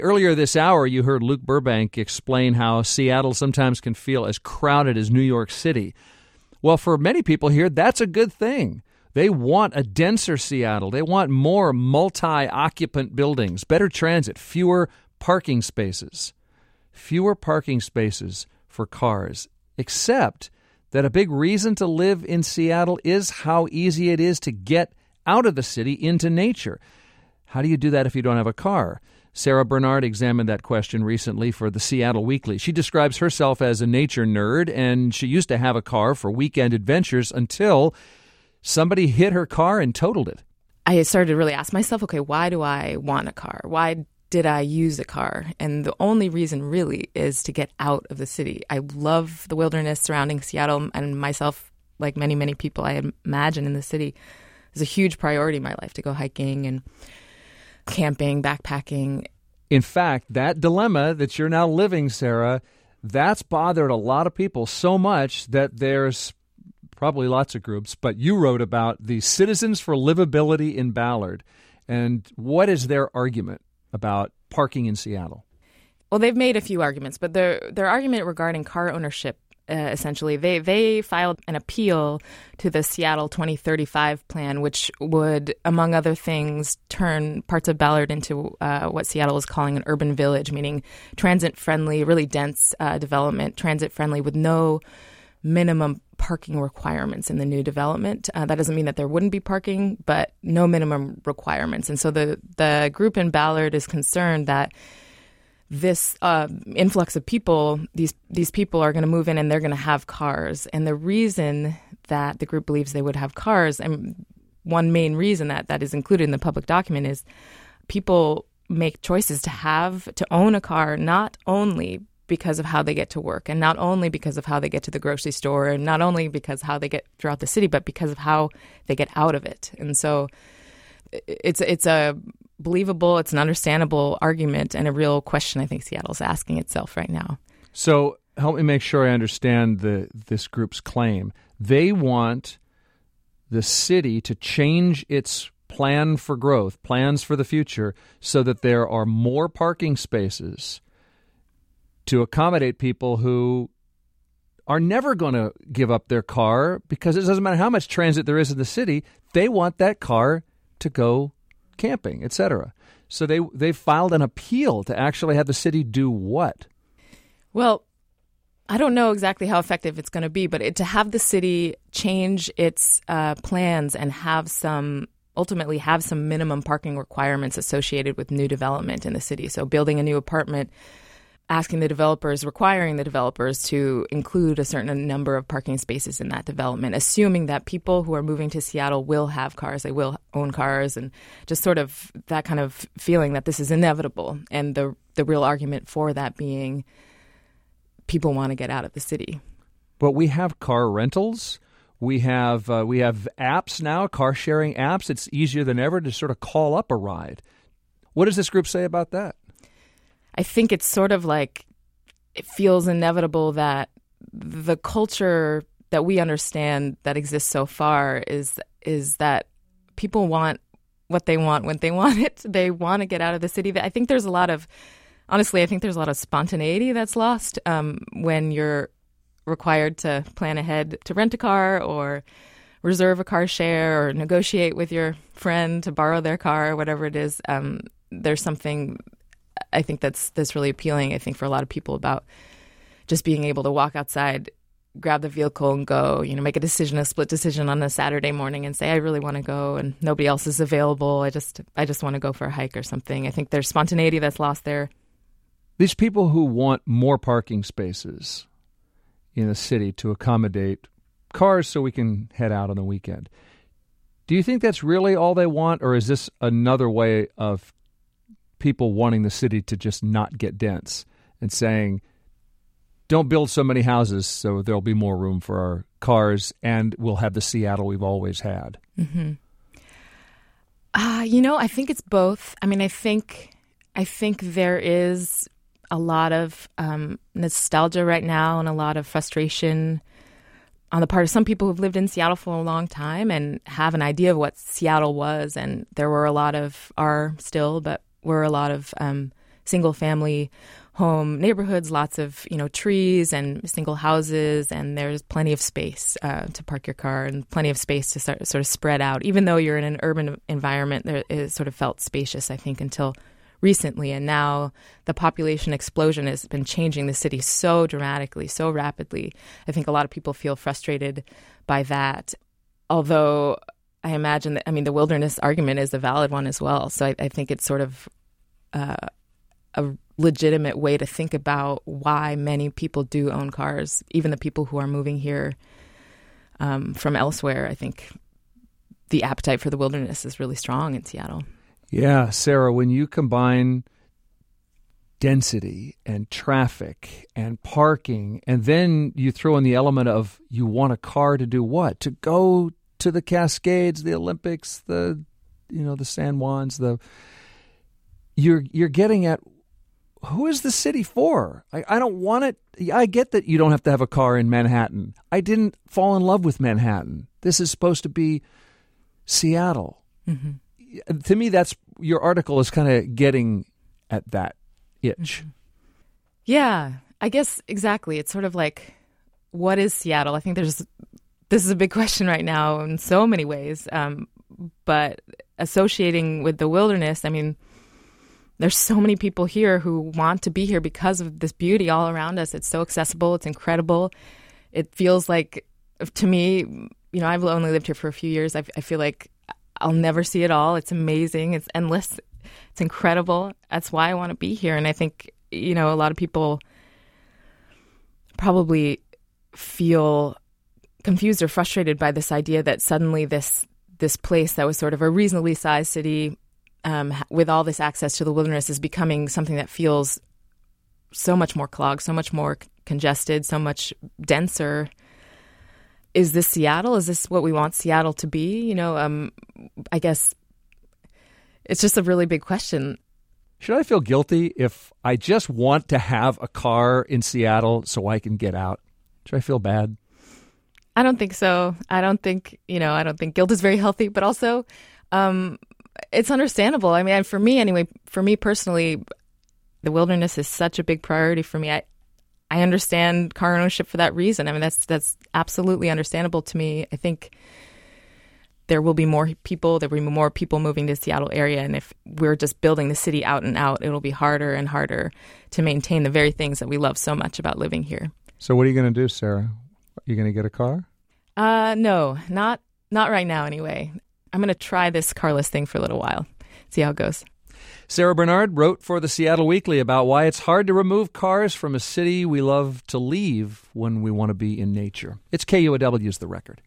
Earlier this hour, you heard Luke Burbank explain how Seattle sometimes can feel as crowded as New York City. Well, for many people here, that's a good thing. They want a denser Seattle. They want more multi-occupant buildings, better transit, fewer parking spaces. Fewer parking spaces for cars, except that a big reason to live in Seattle is how easy it is to get out of the city into nature. How do you do that if you don't have a car? Sarah Bernard examined that question recently for the Seattle Weekly. She describes herself as a nature nerd, and she used to have a car for weekend adventures until somebody hit her car and totaled it. I started to really ask myself, okay, why do I want a car? Why did I use a car? And the only reason really is to get out of the city. I love the wilderness surrounding Seattle, and myself, like many, many people I imagine in the city, is a huge priority in my life to go hiking and camping, backpacking. In fact, that dilemma that you're now living, Sarah, that's bothered a lot of people so much that there's probably lots of groups, but you wrote about the Citizens for Livability in Ballard. And what is their argument about parking in Seattle? Well, they've made a few arguments, but their argument regarding car ownership, essentially, they filed an appeal to the Seattle 2035 plan, which would, among other things, turn parts of Ballard into what Seattle is calling an urban village, meaning transit-friendly, really dense development, transit-friendly with no minimum parking requirements in the new development. That doesn't mean that there wouldn't be parking, but no minimum requirements. And so the group in Ballard is concerned that this influx of people, these people are going to move in and they're going to have cars. And the reason that the group believes they would have cars, and one main reason that is included in the public document, is people make choices to own a car not only because of how they get to work, and not only because of how they get to the grocery store, and not only because of how they get throughout the city, but because of how they get out of it. And so it's a believable, it's an understandable argument, and a real question I think Seattle's asking itself right now. So help me make sure I understand this group's claim. They want the city to change its plan for growth, plans for the future, so that there are more parking spaces to accommodate people who are never going to give up their car, because it doesn't matter how much transit there is in the city, they want that car to go camping, etc. So they filed an appeal to actually have the city do what? Well, I don't know exactly how effective it's going to be, but to have the city change its plans and ultimately have some minimum parking requirements associated with new development in the city. So building a new apartment, requiring the developers to include a certain number of parking spaces in that development, assuming that people who are moving to Seattle will have cars, they will own cars, and just sort of that kind of feeling that this is inevitable. And the real argument for that being people want to get out of the city. But we have car rentals. We have apps now, car-sharing apps. It's easier than ever to sort of call up a ride. What does this group say about that? I think it's sort of like it feels inevitable that the culture that we understand that exists so far is that people want what they want when they want it. They want to get out of the city. I think there's a lot of spontaneity that's lost when you're required to plan ahead to rent a car or reserve a car share or negotiate with your friend to borrow their car or whatever it is. There's something I think that's really appealing, I think, for a lot of people about just being able to walk outside, grab the vehicle and go, make a split decision on a Saturday morning and say, I really want to go and nobody else is available. I just want to go for a hike or something. I think there's spontaneity that's lost there. These people who want more parking spaces in the city to accommodate cars so we can head out on the weekend, do you think that's really all they want, or is this another way of people wanting the city to just not get dense and saying, don't build so many houses so there'll be more room for our cars and we'll have the Seattle we've always had? Mm-hmm. I think it's both. I mean, I think there is a lot of nostalgia right now and a lot of frustration on the part of some people who've lived in Seattle for a long time and have an idea of what Seattle was. And there were a lot of single-family home neighborhoods, lots of, trees and single houses, and there's plenty of space to park your car and plenty of space to sort of spread out. Even though you're in an urban environment, it sort of felt spacious, I think, until recently. And now the population explosion has been changing the city so dramatically, so rapidly. I think a lot of people feel frustrated by that. Although I imagine that, the wilderness argument is a valid one as well. So I think it's sort of a legitimate way to think about why many people do own cars, even the people who are moving here from elsewhere. I think the appetite for the wilderness is really strong in Seattle. Yeah, Sarah, when you combine density and traffic and parking, and then you throw in the element of you want a car to do what? To go to the Cascades, the Olympics, the San Juans, you're getting at who is the city for? I don't want it. I get that you don't have to have a car in Manhattan. I didn't fall in love with Manhattan. This is supposed to be Seattle. Mm-hmm. To me, that's your article is kind of getting at that itch. Yeah, I guess exactly. It's sort of like, what is Seattle? I think this is a big question right now in so many ways. But associating with the wilderness, there's so many people here who want to be here because of this beauty all around us. It's so accessible. It's incredible. It feels like, to me, I've only lived here for a few years. I feel like I'll never see it all. It's amazing. It's endless. It's incredible. That's why I want to be here. And I think, a lot of people probably feel confused or frustrated by this idea that suddenly this place that was sort of a reasonably sized city with all this access to the wilderness is becoming something that feels so much more clogged, so much more congested, so much denser. Is this Seattle? Is this what we want Seattle to be? I guess it's just a really big question. Should I feel guilty if I just want to have a car in Seattle so I can get out? Should I feel bad? I don't think so. I don't think guilt is very healthy, but also it's understandable. For me personally, the wilderness is such a big priority for me. I understand car ownership for that reason. That's absolutely understandable to me. I think there will be more people moving to the Seattle area. And if we're just building the city out and out, it'll be harder and harder to maintain the very things that we love so much about living here. So what are you going to do, Sarah? Are you going to get a car? No, not right now anyway. I'm going to try this carless thing for a little while, see how it goes. Sarah Bernard wrote for the Seattle Weekly about why it's hard to remove cars from a city we love to leave when we want to be in nature. It's KUOW's The Record.